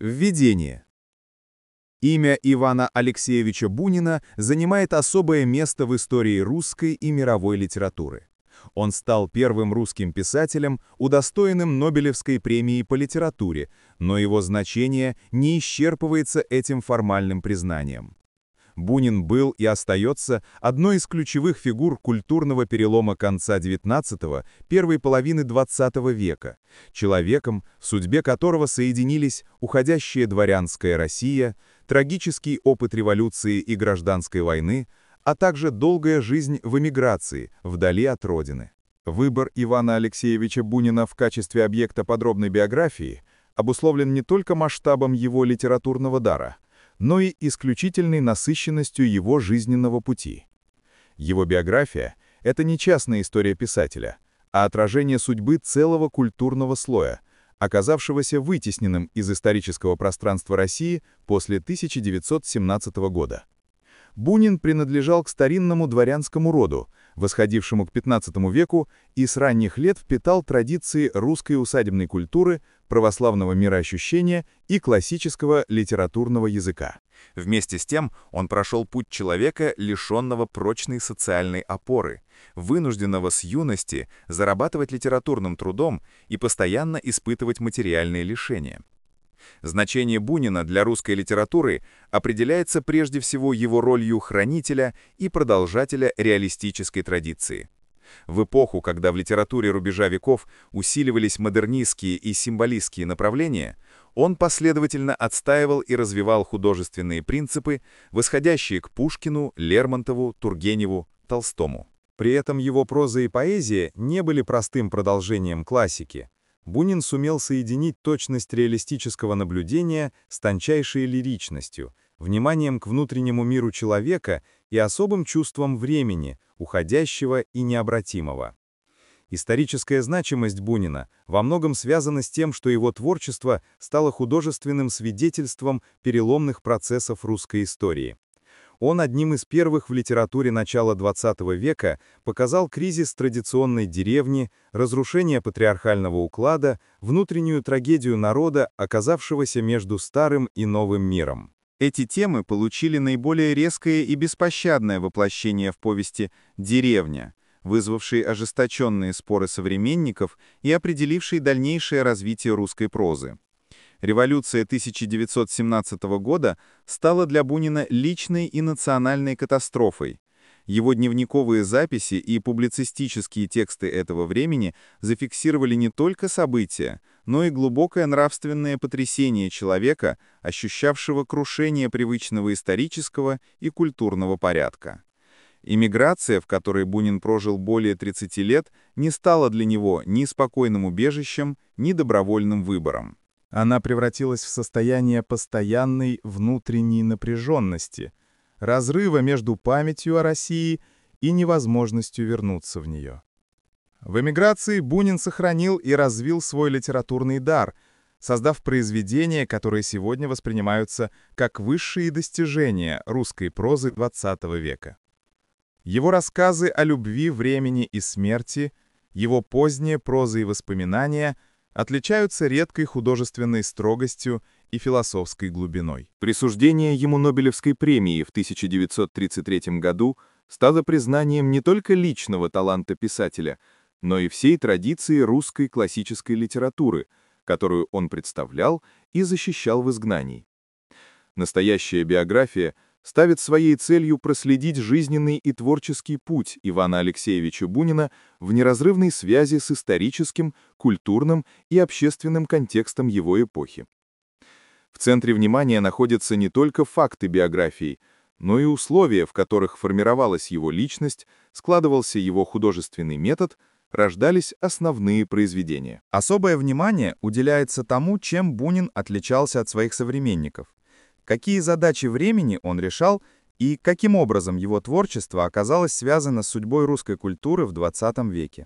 Введение. Имя Ивана Алексеевича Бунина занимает особое место в истории русской и мировой литературы. Он стал первым русским писателем, удостоенным Нобелевской премии по литературе, но его значение не исчерпывается этим формальным признанием. Бунин был и остается одной из ключевых фигур культурного перелома конца XIX – первой половины XX века, человеком, в судьбе которого соединились уходящая дворянская Россия, трагический опыт революции и гражданской войны, а также долгая жизнь в эмиграции, вдали от родины. Выбор Ивана Алексеевича Бунина в качестве объекта подробной биографии обусловлен не только масштабом его литературного дара, но и исключительной насыщенностью его жизненного пути. Его биография – это не частная история писателя, а отражение судьбы целого культурного слоя, оказавшегося вытесненным из исторического пространства России после 1917 года. Бунин принадлежал к старинному дворянскому роду, восходившему к XV веку, и с ранних лет впитал традиции русской усадебной культуры, православного мироощущения и классического литературного языка. Вместе с тем он прошел путь человека, лишенного прочной социальной опоры, вынужденного с юности зарабатывать литературным трудом и постоянно испытывать материальные лишения. Значение Бунина для русской литературы определяется прежде всего его ролью хранителя и продолжателя реалистической традиции. В эпоху, когда в литературе рубежа веков усиливались модернистские и символистские направления, он последовательно отстаивал и развивал художественные принципы, восходящие к Пушкину, Лермонтову, Тургеневу, Толстому. При этом его проза и поэзия не были простым продолжением классики. Бунин сумел соединить точность реалистического наблюдения с тончайшей лиричностью, вниманием к внутреннему миру человека и особым чувством времени, уходящего и необратимого. Историческая значимость Бунина во многом связана с тем, что его творчество стало художественным свидетельством переломных процессов русской истории. Он одним из первых в литературе начала XX века показал кризис традиционной деревни, разрушение патриархального уклада, внутреннюю трагедию народа, оказавшегося между старым и новым миром. Эти темы получили наиболее резкое и беспощадное воплощение в повести «Деревня», вызвавшей ожесточенные споры современников и определившей дальнейшее развитие русской прозы. Революция 1917 года стала для Бунина личной и национальной катастрофой. Его дневниковые записи и публицистические тексты этого времени зафиксировали не только события, но и глубокое нравственное потрясение человека, ощущавшего крушение привычного исторического и культурного порядка. Эмиграция, в которой Бунин прожил более 30 лет, не стала для него ни спокойным убежищем, ни добровольным выбором. Она превратилась в состояние постоянной внутренней напряженности, разрыва между памятью о России и невозможностью вернуться в нее. В эмиграции Бунин сохранил и развил свой литературный дар, создав произведения, которые сегодня воспринимаются как высшие достижения русской прозы XX века. Его рассказы о любви, времени и смерти, его поздняя проза и воспоминания отличаются редкой художественной строгостью и философской глубиной. Присуждение ему Нобелевской премии в 1933 году стало признанием не только личного таланта писателя, но и всей традиции русской классической литературы, которую он представлял и защищал в изгнании. Настоящая биография ставит своей целью проследить жизненный и творческий путь Ивана Алексеевича Бунина в неразрывной связи с историческим, культурным и общественным контекстом его эпохи. В центре внимания находятся не только факты биографии, но и условия, в которых формировалась его личность, складывался его художественный метод, рождались основные произведения. Особое внимание уделяется тому, чем Бунин отличался от своих современников. Какие задачи времени он решал и каким образом его творчество оказалось связано с судьбой русской культуры в XX веке.